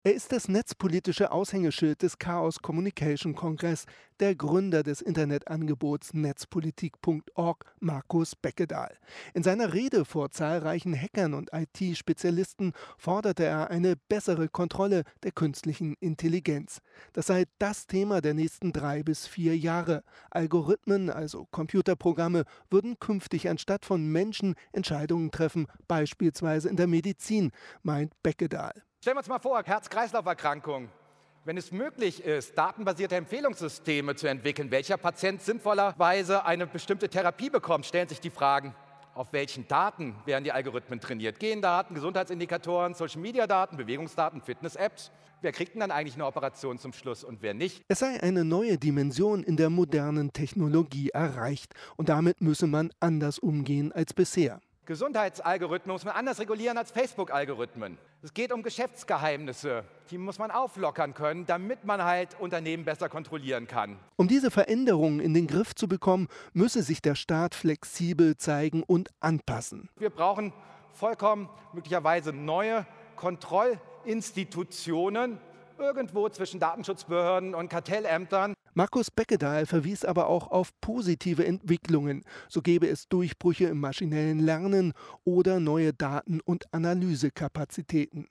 Er ist das netzpolitische Aushängeschild des Chaos Communication Kongress, der Gründer des Internetangebots netzpolitik.org, Markus Beckedahl. In seiner Rede vor zahlreichen Hackern und IT-Spezialisten forderte er eine bessere Kontrolle der künstlichen Intelligenz. Das sei das Thema der nächsten 3 bis 4 Jahre. Algorithmen, also Computerprogramme, würden künftig anstatt von Menschen Entscheidungen treffen, beispielsweise in der Medizin, meint Beckedahl. Stellen wir uns mal vor, Herz-Kreislauf-Erkrankung. Wenn es möglich ist, datenbasierte Empfehlungssysteme zu entwickeln, welcher Patient sinnvollerweise eine bestimmte Therapie bekommt, stellen sich die Fragen, auf welchen Daten werden die Algorithmen trainiert? Gendaten, Gesundheitsindikatoren, Social-Media-Daten, Bewegungsdaten, Fitness-Apps. Wer kriegt denn dann eigentlich eine Operation zum Schluss und wer nicht? Es sei eine neue Dimension in der modernen Technologie erreicht und damit müsse man anders umgehen als bisher. Gesundheitsalgorithmen muss man anders regulieren als Facebook-Algorithmen. Es geht um Geschäftsgeheimnisse, die muss man auflockern können, damit man halt Unternehmen besser kontrollieren kann. Um diese Veränderungen in den Griff zu bekommen, müsse sich der Staat flexibel zeigen und anpassen. Wir brauchen vollkommen möglicherweise neue Kontrollinstitutionen, irgendwo zwischen Datenschutzbehörden und Kartellämtern. Markus Beckedahl verwies aber auch auf positive Entwicklungen. So gäbe es Durchbrüche im maschinellen Lernen oder neue Daten- und Analysekapazitäten.